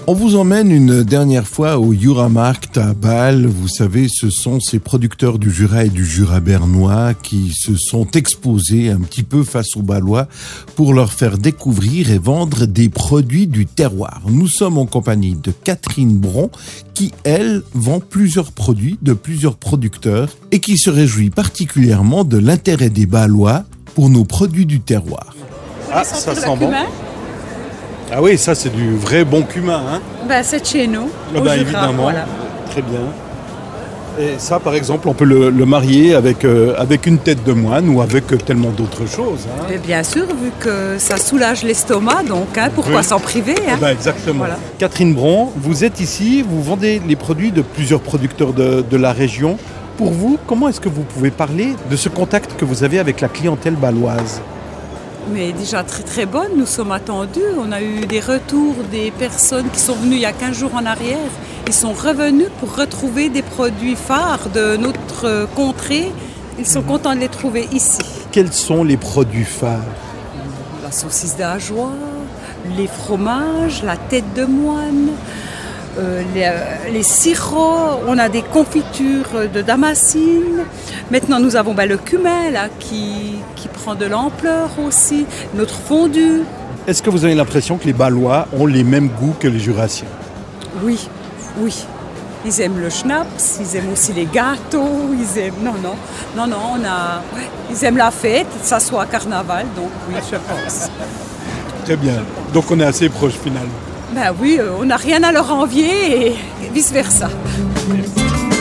On vous emmène une dernière fois au Juramarkt à Bâle. Vous savez, ce sont ces producteurs du Jura et du Jura bernois qui se sont exposés un petit peu face aux Bâlois pour leur faire découvrir et vendre des produits du terroir. Nous sommes en compagnie de Catherine Bron qui, elle, vend plusieurs produits de plusieurs producteurs et qui se réjouit particulièrement de l'intérêt des Bâlois pour nos produits du terroir. Ah, ça sent bon. Ah oui, ça c'est du vrai bon cumin, hein. C'est de chez nous. Évidemment, voilà. Très bien. Et ça, par exemple, on peut le marier avec une tête de moine ou avec tellement d'autres choses. Hein. Et bien sûr, vu que ça soulage l'estomac, donc pourquoi s'en priver, hein. Exactement. Voilà. Catherine Bron, vous êtes ici, vous vendez les produits de plusieurs producteurs de la région. Pour vous, comment est-ce que vous pouvez parler de ce contact que vous avez avec la clientèle bâloise ? Mais déjà très très bonne, nous sommes attendus. On a eu des retours des personnes qui sont venues il y a 15 jours en arrière. Ils sont revenus pour retrouver des produits phares de notre contrée. Ils sont contents de les trouver ici. Quels sont les produits phares ? La saucisse d'Ajoie, les fromages, la tête de moine, les sirops, on a des confitures de damascine. Maintenant, nous avons le cumin là, qui prend de l'ampleur aussi, notre fondue. Est-ce que vous avez l'impression que les Bâlois ont les mêmes goûts que les Jurassiens ? Oui. Ils aiment le schnapps, ils aiment aussi les gâteaux, ils aiment... Non, ils aiment la fête, que ça soit carnaval, donc oui, je pense. Très bien, donc on est assez proches finalement. Oui, on n'a rien à leur envier et vice-versa. Merci.